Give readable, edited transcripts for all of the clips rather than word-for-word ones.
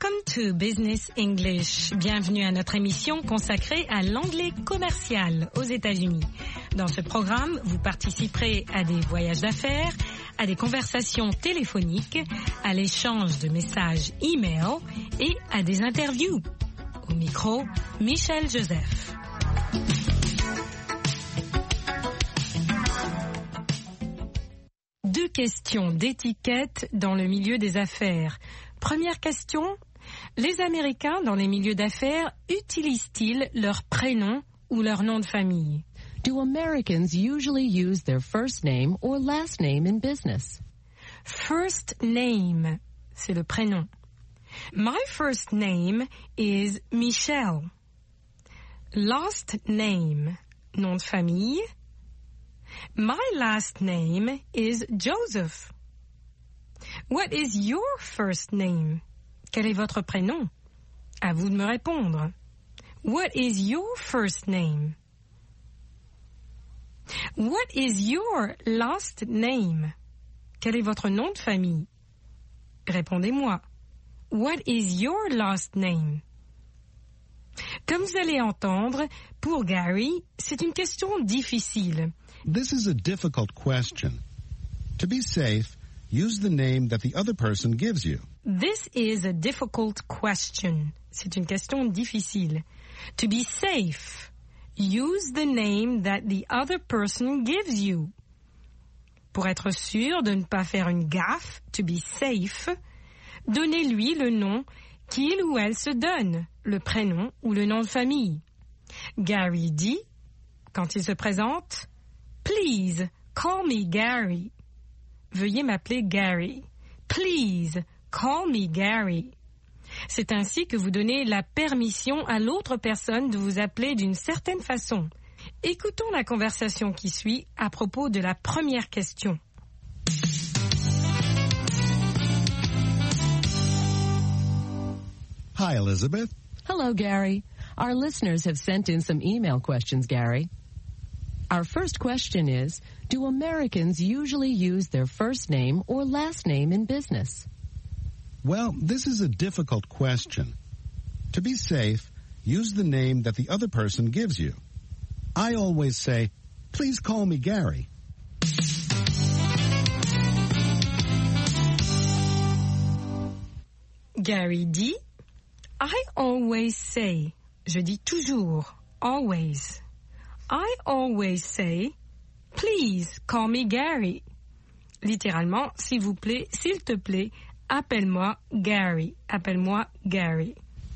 Welcome to Business English. Bienvenue à notre émission consacrée à l'anglais commercial aux États-Unis. Dans ce programme, vous participerez à des voyages d'affaires, à des conversations téléphoniques, à l'échange de messages e-mail et à des interviews. Au micro, Michel Joseph. Deux questions d'étiquette dans le milieu des affaires. Première question, les Américains dans les milieux d'affaires utilisent-ils leur prénom ou leur nom de famille? Do Americans usually use their first name or last name in business? First name, c'est le prénom. My first name is Michelle. Last name, nom de famille. My last name is Joseph. What is your first name? Quel est votre prénom? À vous de me répondre. What is your first name? What is your last name? Quel est votre nom de famille? Répondez-moi. What is your last name? Comme vous allez entendre, pour Gary, c'est une question difficile. This is a difficult question. To be safe, use the name that the other person gives you. This is a difficult question. C'est une question difficile. To be safe, use the name that the other person gives you. Pour être sûr de ne pas faire une gaffe, to be safe, donnez-lui le nom qu'il ou elle se donne, le prénom ou le nom de famille. Gary dit, quand il se présente, « Please, call me Gary ». Veuillez m'appeler Gary. Please, call me Gary. C'est ainsi que vous donnez la permission à l'autre personne de vous appeler d'une certaine façon. Écoutons la conversation qui suit à propos de la première question. Hi, Elizabeth. Hello, Gary. Our listeners have sent in some email questions, Gary. Our first question is, do Americans usually use their first name or last name in business? Well, this is a difficult question. To be safe, use the name that the other person gives you. I always say, please call me Gary. Gary dit, I always say, je dis toujours, always. I always say, please call me Gary. Littéralement, s'il vous plaît, s'il te plaît, appelle-moi Gary. Appelle-moi Gary.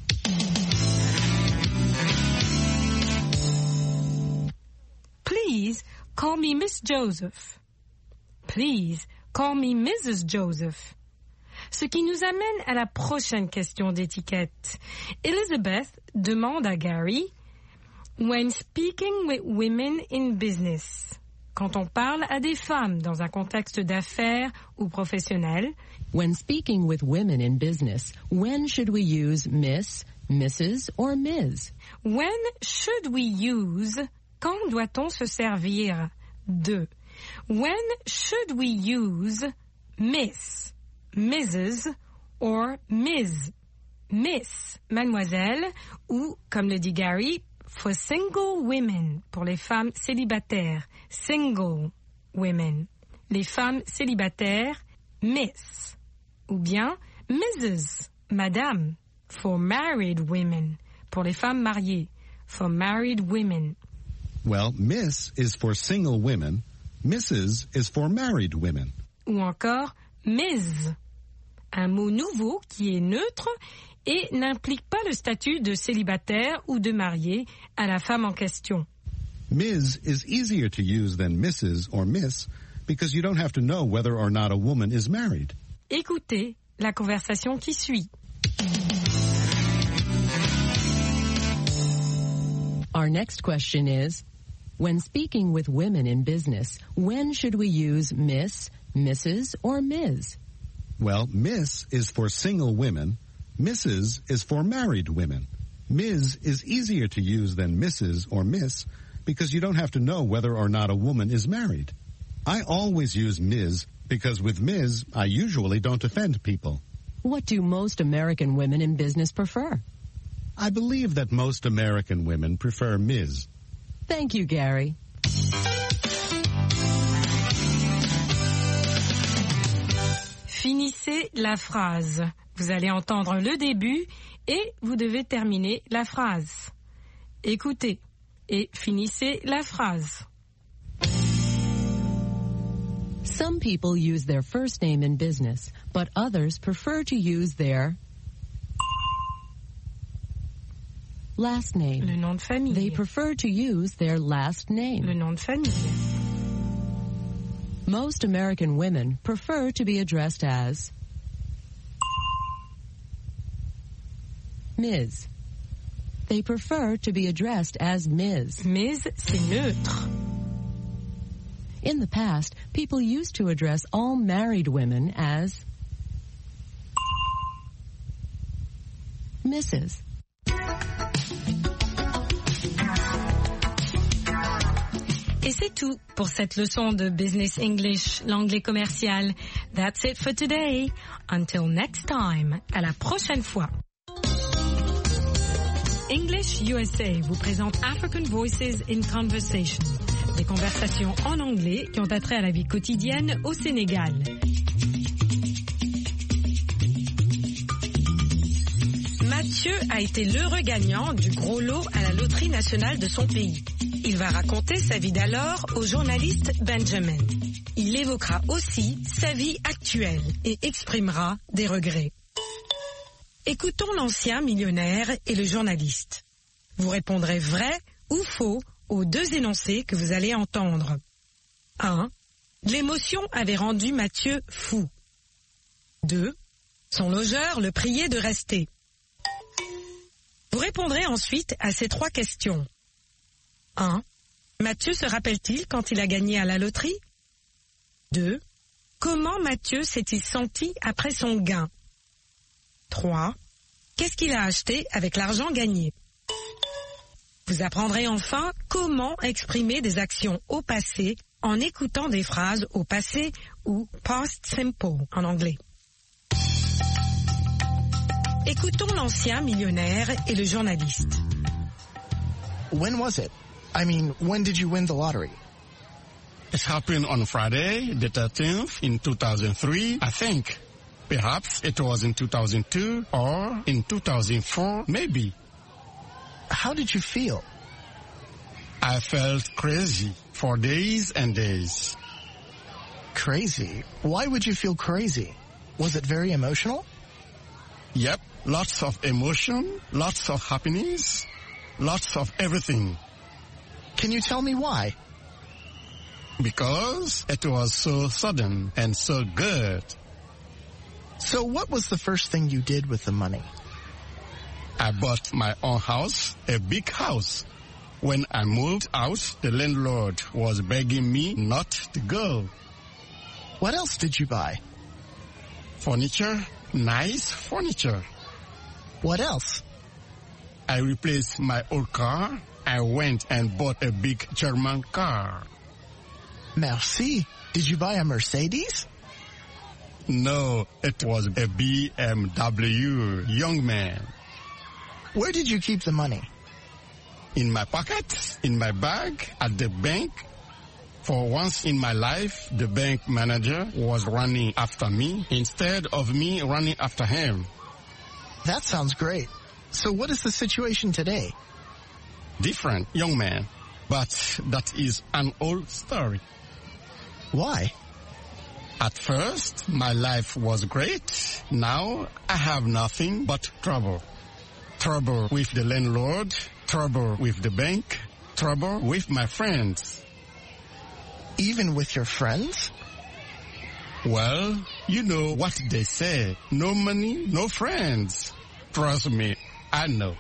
Please call me Miss Joseph. Please call me Mrs. Joseph. Ce qui nous amène à la prochaine question d'étiquette. Elizabeth demande à Gary, when speaking with women in business, quand on parle à des femmes dans un contexte d'affaires ou professionnel, when speaking with women in business, when should we use Miss, Mrs. or Ms? When should we use, quand doit-on se servir de? When should we use Miss, Mrs. or Ms? Miss, mademoiselle, ou, comme le dit Gary, for single women, pour les femmes célibataires, single women. Les femmes célibataires, Miss. Ou bien Mrs., madame, for married women, pour les femmes mariées, for married women. Well, Miss is for single women, Mrs. is for married women. Ou encore Ms., un mot nouveau qui est neutre et n'implique pas le statut de célibataire ou de marié à la femme en question. Ms. is easier to use than Mrs. or Miss because you don't have to know whether or not a woman is married. Écoutez la conversation qui suit. Our next question is, when speaking with women in business, when should we use Miss, Mrs. or Ms? Well, Miss is for single women, Mrs. is for married women. Ms. is easier to use than Mrs. or Miss because you don't have to know whether or not a woman is married. I always use Ms. because with Ms. I usually don't offend people. What do most American women in business prefer? I believe that most American women prefer Ms. Thank you, Gary. Finissez la phrase. Vous allez entendre le début et vous devez terminer la phrase. Écoutez et finissez la phrase. Some people use their first name in business, but others prefer to use their last name. Le nom de famille. They prefer to use their last name. Le nom de famille. Most American women prefer to be addressed as Ms. They prefer to be addressed as Ms. Ms, c'est neutre. In the past, people used to address all married women as Mrs. Et c'est tout pour cette leçon de Business English, l'anglais commercial. That's it for today. Until next time. À la prochaine fois. English USA vous présente African Voices in Conversation. Des conversations en anglais qui ont attrait à la vie quotidienne au Sénégal. Mathieu a été l'heureux gagnant du gros lot à la loterie nationale de son pays. Il va raconter sa vie d'alors au journaliste Benjamin. Il évoquera aussi sa vie actuelle et exprimera des regrets. Écoutons l'ancien millionnaire et le journaliste. Vous répondrez vrai ou faux aux deux énoncés que vous allez entendre. 1. L'émotion avait rendu Mathieu fou. 2. Son logeur le priait de rester. Vous répondrez ensuite à ces trois questions. 1. Mathieu se rappelle-t-il quand il a gagné à la loterie? 2. Comment Mathieu s'est-il senti après son gain? 3. Qu'est-ce qu'il a acheté avec l'argent gagné? Vous apprendrez enfin comment exprimer des actions au passé en écoutant des phrases au passé ou past simple en anglais. Écoutons l'ancien millionnaire et le journaliste. When was it? I mean, when did you win the lottery? It happened on Friday, the 13th, in 2003, I think. Perhaps it was in 2002 or in 2004, maybe. How did you feel? I felt crazy for days and days. Crazy? Why would you feel crazy? Was it very emotional? Yep, lots of emotion, lots of happiness, lots of everything. Can you tell me why? Because it was so sudden and so good. So what was the first thing you did with the money? I bought my own house, a big house. When I moved out, the landlord was begging me not to go. What else did you buy? Furniture, nice furniture. What else? I replaced my old car. I went and bought a big German car. Merci. Did you buy a Mercedes? No, it was a BMW, young man. Where did you keep the money? In my pocket, in my bag, at the bank. For once in my life, the bank manager was running after me instead of me running after him. That sounds great. So what is the situation today? Different, young man. But that is an old story. Why? At first, my life was great. Now, I have nothing but trouble. Trouble with the landlord, trouble with the bank, trouble with my friends. Even with your friends? Well, you know what they say. No money, no friends. Trust me, I know.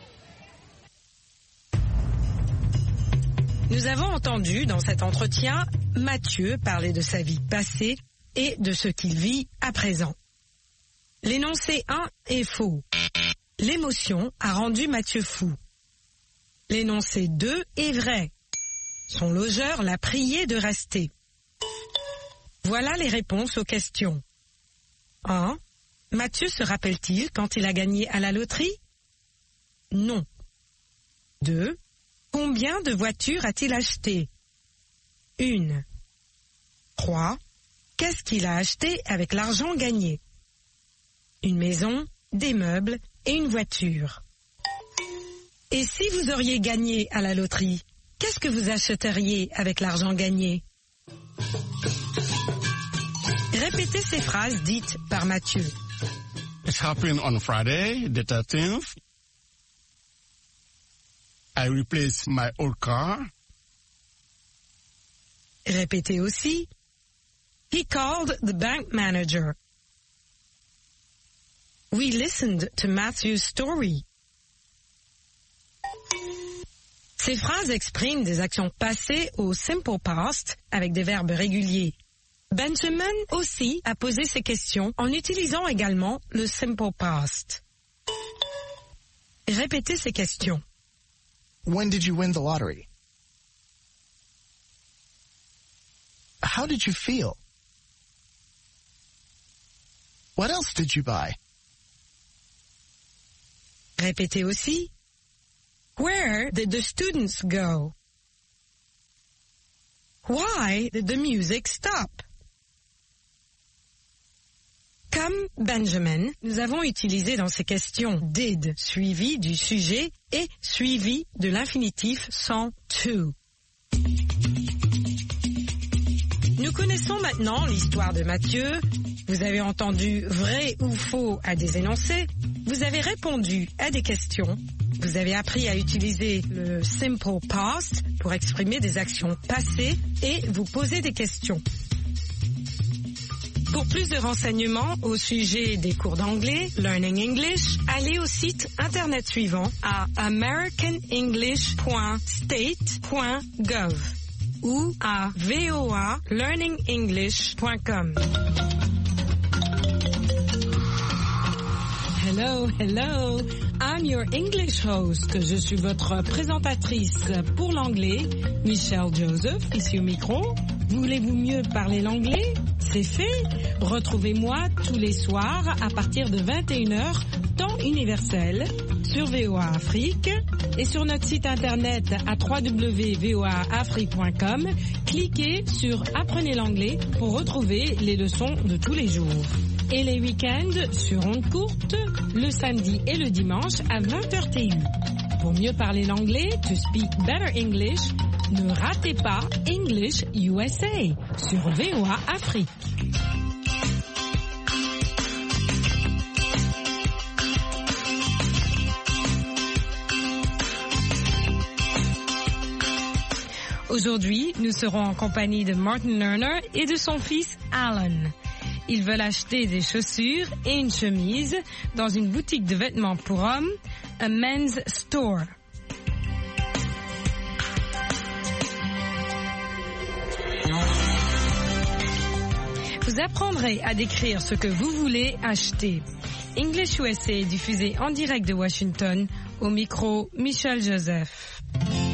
Nous avons entendu dans cet entretien Mathieu parler de sa vie passée et de ce qu'il vit à présent. L'énoncé 1 est faux. L'émotion a rendu Mathieu fou. L'énoncé 2 est vrai. Son logeur l'a prié de rester. Voilà les réponses aux questions. 1. Mathieu se rappelle-t-il quand il a gagné à la loterie? Non. 2. Combien de voitures a-t-il acheté? 1. 3. Qu'est-ce qu'il a acheté avec l'argent gagné? Une maison, des meubles et une voiture. Et si vous auriez gagné à la loterie, qu'est-ce que vous achèteriez avec l'argent gagné? Répétez ces phrases dites par Mathieu. It happened on Friday, the 13th. I replaced my old car. Répétez aussi. He called the bank manager. We listened to Matthew's story. Ces phrases expriment des actions passées au simple past avec des verbes réguliers. Benjamin aussi a posé ces questions en utilisant également le simple past. Répétez ces questions. When did you win the lottery? How did you feel? What else did you buy? Répétez aussi. Where did the students go? Why did the music stop? Comme Benjamin, nous avons utilisé dans ces questions did suivi du sujet et suivi de l'infinitif sans to. Nous connaissons maintenant l'histoire de Mathieu. Vous avez entendu vrai ou faux à des énoncés. Vous avez répondu à des questions. Vous avez appris à utiliser le simple past pour exprimer des actions passées et vous poser des questions. Pour plus de renseignements au sujet des cours d'anglais, Learning English, allez au site internet suivant à americanenglish.state.gov ou à voalearningenglish.com. Hello, hello. I'm your English host. Je suis votre présentatrice pour l'anglais, Michelle Joseph, ici au micro. Voulez-vous mieux parler l'anglais? C'est fait. Retrouvez-moi tous les soirs à partir de 21h, temps universel, sur VOA Afrique et sur notre site internet à www.voaafrique.com. Cliquez sur Apprenez l'anglais pour retrouver les leçons de tous les jours. Et les week-ends sur ondes courtes, le samedi et le dimanche à 20h TU. Pour mieux parler l'anglais, to speak better English, ne ratez pas English USA sur VOA Afrique. Aujourd'hui, nous serons en compagnie de Martin Lerner et de son fils Alan. Ils veulent acheter des chaussures et une chemise dans une boutique de vêtements pour hommes, a men's store. Vous apprendrez à décrire ce que vous voulez acheter. English USA est diffusé en direct de Washington, au micro Michelle Joseph.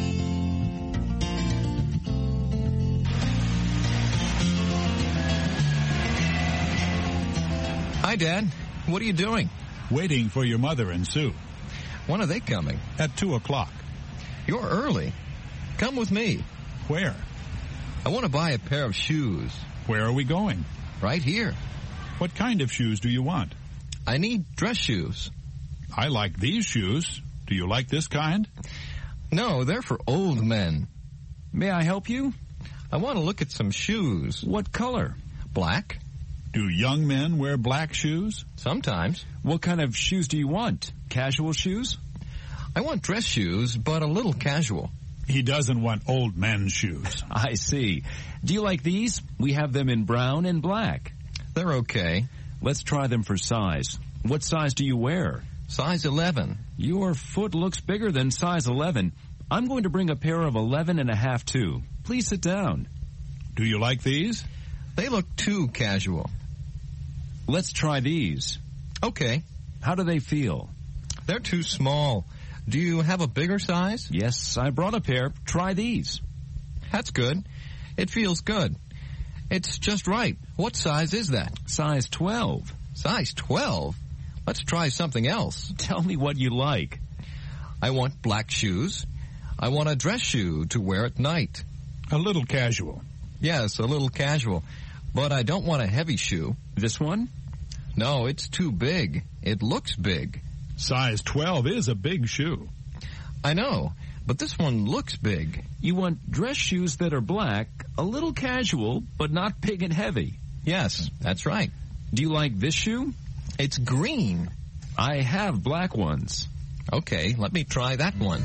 Hi, Dad. What are you doing? Waiting for your mother and Sue. When are they coming? At 2:00. You're early. Come with me. Where? I want to buy a pair of shoes. Where are we going? Right here. What kind of shoes do you want? I need dress shoes. I like these shoes. Do you like this kind? No, they're for old men. May I help you? I want to look at some shoes. What color? Black. Do young men wear black shoes? Sometimes. What kind of shoes do you want? Casual shoes? I want dress shoes, but a little casual. He doesn't want old men's shoes. I see. Do you like these? We have them in brown and black. They're okay. Let's try them for size. What size do you wear? Size 11. Your foot looks bigger than size 11. I'm going to bring a pair of 11.5 too. Please sit down. Do you like these? They look too casual. Let's try these. Okay. How do they feel? They're too small. Do you have a bigger size? Yes, I brought a pair. Try these. That's good. It feels good. It's just right. What size is that? Size 12. Size 12? Let's try something else. Tell me what you like. I want black shoes. I want a dress shoe to wear at night. A little casual. Yes, a little casual. But I don't want a heavy shoe. This one? No, it's too big. It looks big. Size 12 is a big shoe. I know, but this one looks big. You want dress shoes that are black, a little casual, but not big and heavy. Yes, that's right. Do you like this shoe? It's green. I have black ones. Okay, let me try that one.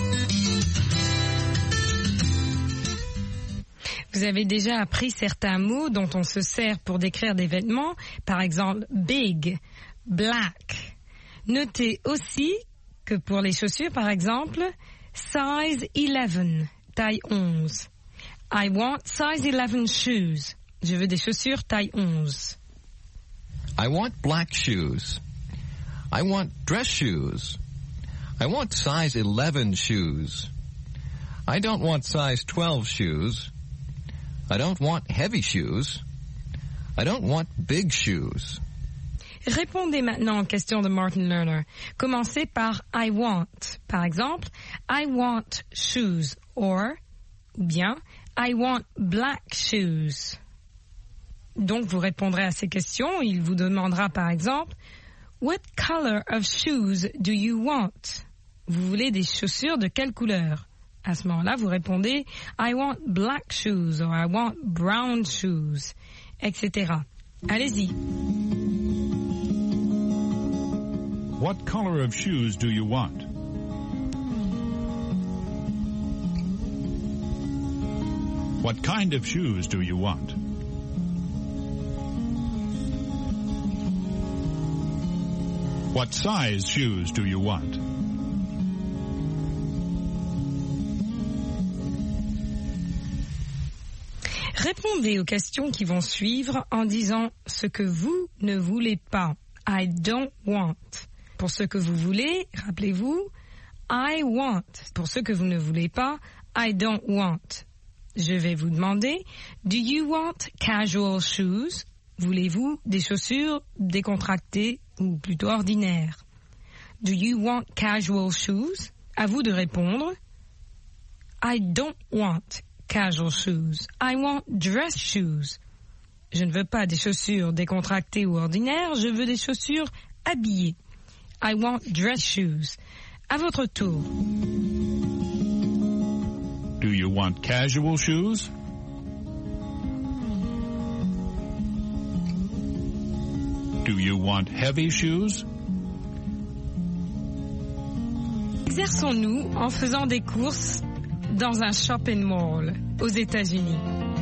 Vous avez déjà appris certains mots dont on se sert pour décrire des vêtements, par exemple big, black. Notez aussi que pour les chaussures, par exemple, size 11, taille 11. I want size 11 shoes. Je veux des chaussures taille 11. I want black shoes. I want dress shoes. I want size 11 shoes. I don't want size 12 shoes. I don't want heavy shoes. I don't want big shoes. Répondez maintenant aux questions de Martin Lerner. Commencez par I want. Par exemple, I want shoes ou bien I want black shoes. Donc vous répondrez à ces questions. Il vous demandera par exemple What color of shoes do you want? Vous voulez des chaussures de quelle couleur? À ce moment-là, vous répondez I want black shoes or I want brown shoes, etc. Allez-y. What color of shoes do you want? What kind of shoes do you want? What size shoes do you want? Répondez aux questions qui vont suivre en disant ce que vous ne voulez pas. I don't want. Pour ce que vous voulez, rappelez-vous, I want. Pour ce que vous ne voulez pas, I don't want. Je vais vous demander, do you want casual shoes? Voulez-vous des chaussures décontractées ou plutôt ordinaires? Do you want casual shoes? À vous de répondre. I don't want casual shoes. I want dress shoes. Je ne veux pas des chaussures décontractées ou ordinaires, je veux des chaussures habillées. I want dress shoes. À votre tour. Do you want casual shoes? Do you want heavy shoes? Exerçons-nous en faisant des courses dans un shopping mall aux États-Unis.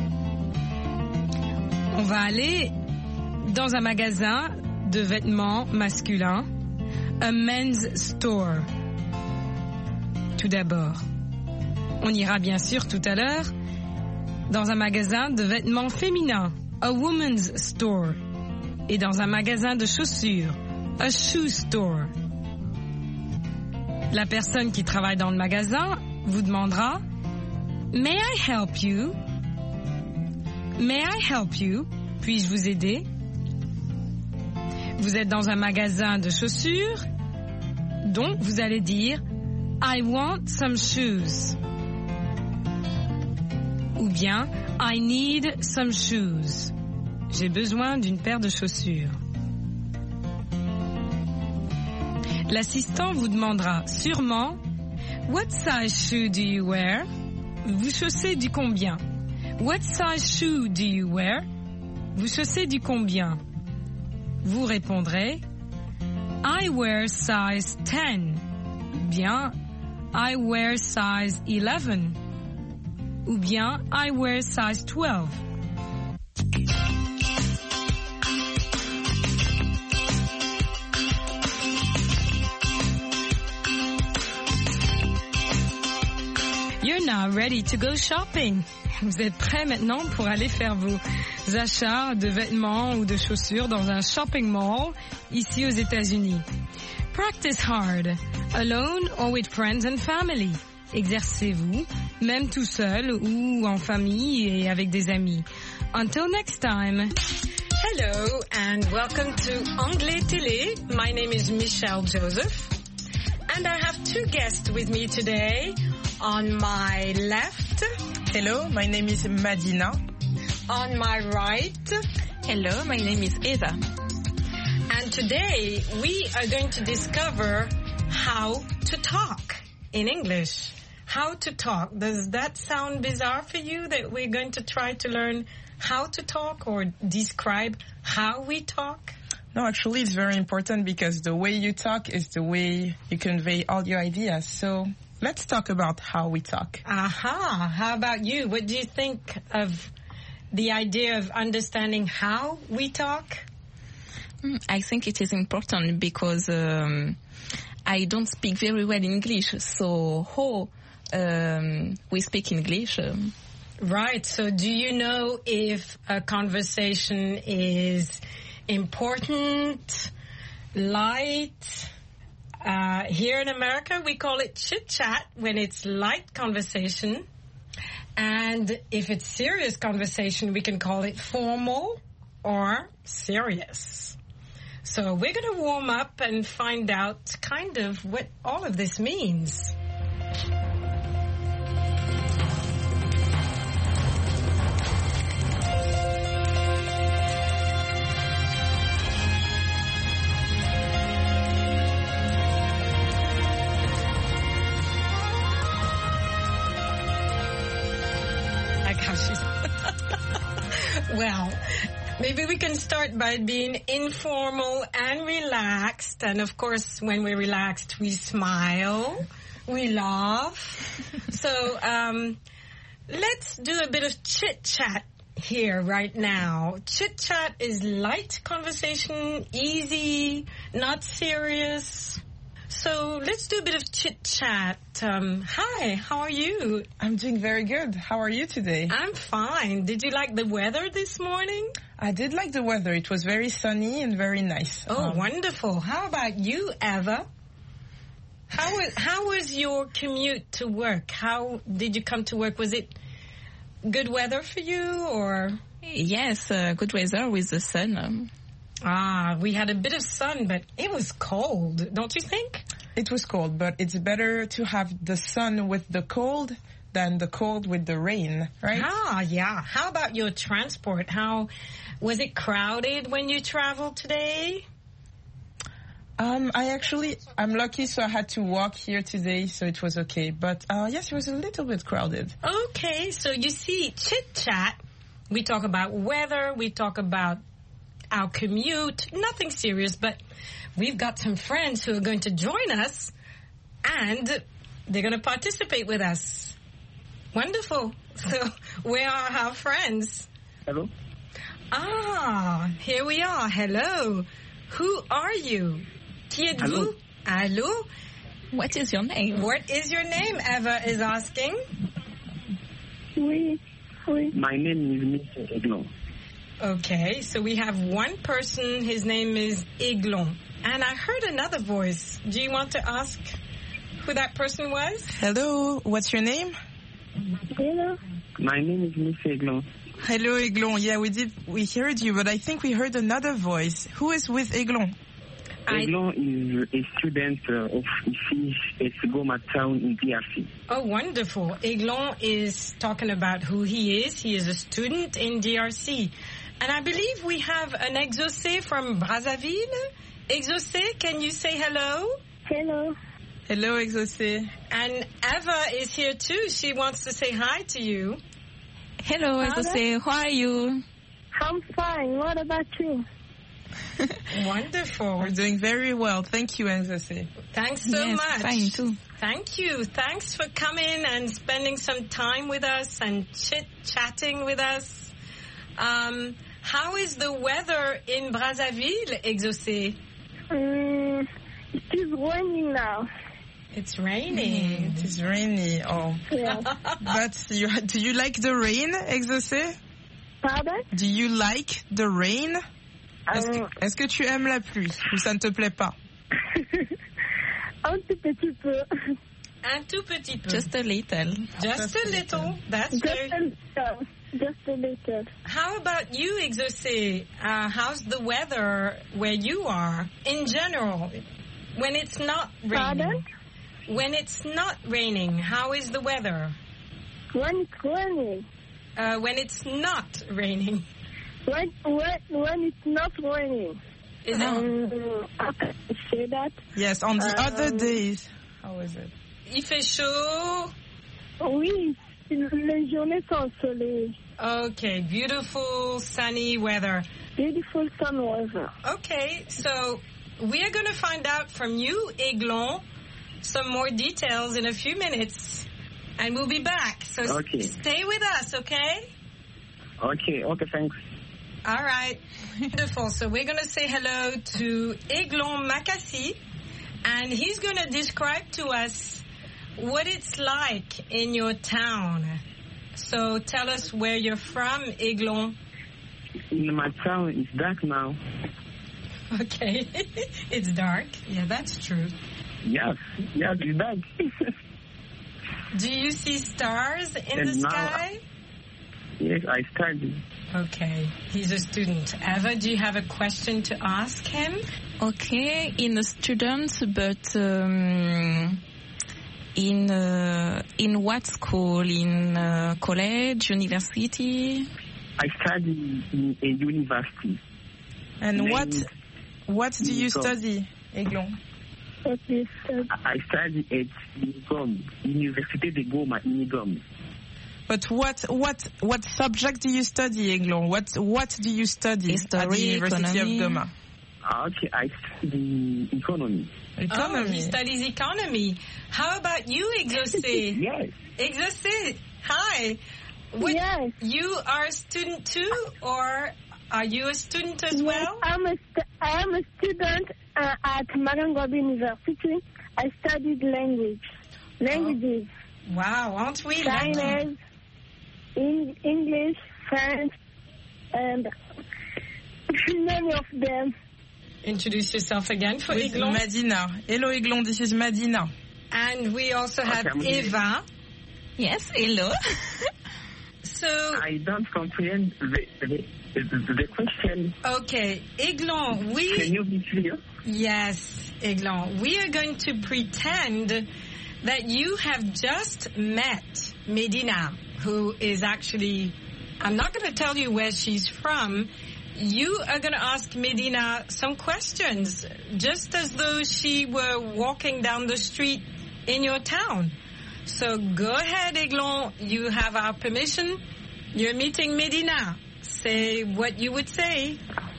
On va aller dans un magasin de vêtements masculins, a men's store. Tout d'abord, on ira bien sûr tout à l'heure dans un magasin de vêtements féminins, a woman's store, et dans un magasin de chaussures, a shoe store. La personne qui travaille dans le magasin vous demandera « May I help you? May I help you? Puis-je vous aider? » Vous êtes dans un magasin de chaussures, donc vous allez dire « I want some shoes » ou bien « I need some shoes ». J'ai besoin d'une paire de chaussures. L'assistant vous demandera sûrement « What size shoe do you wear? » Vous chaussez du combien? What size shoe do you wear? Vous chaussez du combien? Vous répondrez I wear size 10. Ou bien I wear size 11. Ou bien I wear size 12. You're now ready to go shopping. Vous êtes prêts maintenant pour aller faire vos achats de vêtements ou de chaussures dans un shopping mall ici aux États-Unis. Practice hard, alone or with friends and family. Exercez-vous, même tout seul ou en famille et avec des amis. Until next time. Hello and welcome to Anglais Télé. My name is Michelle Joseph and I have two guests with me today. On my left, hello, my name is Madina. On my right, hello, my name is Eva. And today we are going to discover how to talk in English. How to talk. Does that sound bizarre for you that we're going to try to learn how to talk or describe how we talk? No, actually it's very important because the way you talk is the way you convey all your ideas. So let's talk about how we talk. Aha. How about you? What do you think of the idea of understanding how we talk? I think it is important because I don't speak very well English. So how we speak English? Right. So do you know if a conversation is important, light? Here in America, we call it chit-chat when it's light conversation. And if it's serious conversation, we can call it formal or serious. So we're going to warm up and find out kind of what all of this means. Well, maybe we can start by being informal and relaxed. And of course, when we're relaxed, we smile, we laugh. So let's do a bit of chit-chat here right now. Chit-chat is light conversation, easy, not serious. So let's do a bit of chit-chat. Hi, how are you? I'm doing very good. How are you today? I'm fine. Did you like the weather this morning? I did like the weather. It was very sunny and very nice. Oh, wonderful. How about you, Eva? How was your commute to work? How did you come to work? Was it good weather for you or? Yes, good weather with the sun. We had a bit of sun, but it was cold, don't you think? It was cold, but it's better to have the sun with the cold than the cold with the rain, right? Yeah. How about your transport? How was it crowded when you traveled today? I'm lucky, so I had to walk here today, so it was okay. But yes, it was a little bit crowded. Okay, so you see, chit-chat, we talk about weather, we talk about our commute, nothing serious, but we've got some friends who are going to join us and they're going to participate with us. Wonderful. So where are our friends? Hello. Here we are. Hello. Who are you? Qui êtes-vous? Allô? What is your name? What is your name? Eva is asking. Oui. My name is Mr. Eglon. Okay, so we have one person, his name is Eglon. And I heard another voice. Do you want to ask who that person was? Hello, what's your name? Hello. My name is Mr. Eglon. Hello, Eglon. Yeah, we heard you, but I think we heard another voice. Who is with Eglon? Eglon is a student of IFIS Goma town in DRC. Oh, wonderful. Eglon is talking about who he is. He is a student in DRC. And I believe we have an Exaucé from Brazzaville. Exaucé, can you say hello? Hello. Hello, Exaucé. And Eva is here too. She wants to say hi to you. Hello, Exaucé. How are you? I'm fine. What about you? Wonderful. We're doing very well. Thank you, Exaucé. Thanks so much. Fine too. Thank you. Thanks for coming and spending some time with us and chit-chatting with us. How is the weather in Brazzaville, Exaucé? It is raining now. It's raining. It is rainy. Oh. Yeah. But do you like the rain, Exaucé? Pardon? Do you like the rain? Est-ce que tu aimes la pluie ou ça ne te plaît pas? Un tout petit peu. Un tout petit peu. Just a little. Just a little. That's very... just a little. How about you, Exaucé? How's the weather where you are in general? When it's not raining. Pardon? When it's not raining, how is the weather? When it's raining. When it's not raining. When it's not raining. How can I say that? Yes, on the other days. How is it? Il fait chaud. Oui, les journées sont ensoleillées. Okay, beautiful sunny weather. Beautiful sun weather. Okay, so we are going to find out from you, Aiglon, some more details in a few minutes. And we'll be back. So stay with us, okay? Okay, thanks. All right. Wonderful. So we're going to say hello to Aiglon Makassi, and he's going to describe to us what it's like in your town. So tell us where you're from, Aiglon. In my town, it's dark now. Okay. It's dark. Yeah, that's true. Yes, it's dark. Do you see stars in the sky? Yes, I study. Okay, he's a student. Eva, do you have a question to ask him? Okay, in a student, but in what school? In college, university? I study in a university. And what do you study, Aiglon? I study at Unigom, Université de Goma, Unigom. But what subject do you study, Aiglon? What do you study at the University of Goma? Okay, I study economy. Oh, he studies economy. How about you, Exaucé? Yes. Exaucé, hi. Yes. You are a student too, or are you a student as well? I am a student at Marangobi University. I studied languages. Wow, aren't we Chinese, English, French, and many of them. Introduce yourself again for With Aiglon. Madina. Hello, Aiglon, this is Madina. And we also have Eva. Yes, hello. So I don't comprehend the question. Okay, Aiglon, Can you be clear? Yes, Aiglon. We are going to pretend that you have just met Medina, who is actually, I'm not going to tell you where she's from. You are going to ask Medina some questions, just as though she were walking down the street in your town. So go ahead, Aiglon. You have our permission. You're meeting Medina. Say what you would say.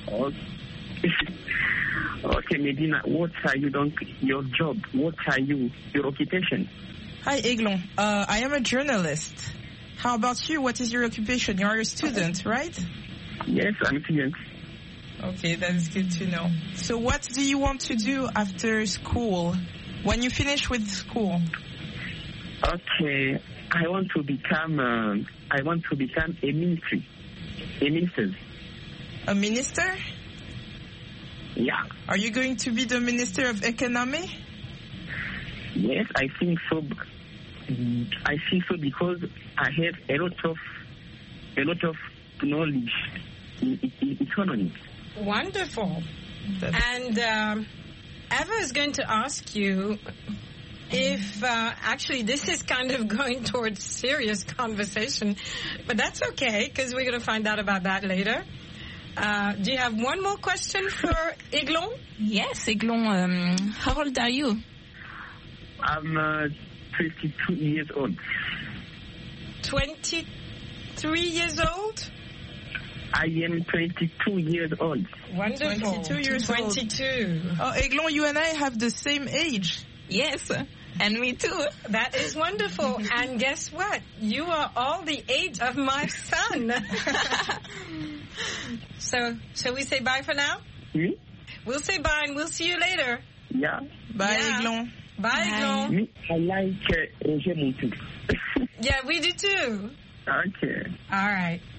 Okay, Medina, what are you doing? Your job? What are you? Your occupation? Hi, Aiglon. I am a journalist. How about you? What is your occupation? You are a student, right? Yes, I'm a student. Okay, that's good to know. So what do you want to do after school? When you finish with school? Okay, I want to become a minister. A minister? Yeah. Are you going to be the Minister of Economy? Yes, I think so. I think so because I have a lot of knowledge in economy. Wonderful. And Eva is going to ask you if actually this is kind of going towards serious conversation, but that's okay because we're going to find out about that later. Do you have one more question for Aiglon? Yes, Aiglon. How old are you? I'm 22 years old. 23 years old? I am 22 years old. Wonderful. 22 years old. 22. Oh, Aiglon, you and I have the same age. Yes, and me too. That is wonderful. And guess what? You are all the age of my son. So, shall we say bye for now? Oui. We'll say bye and we'll see you later. Yeah. Bye, Aiglon. Bye, Aiglon. Oui, I like Roger Montou. Yeah, we do too. Okay. All right.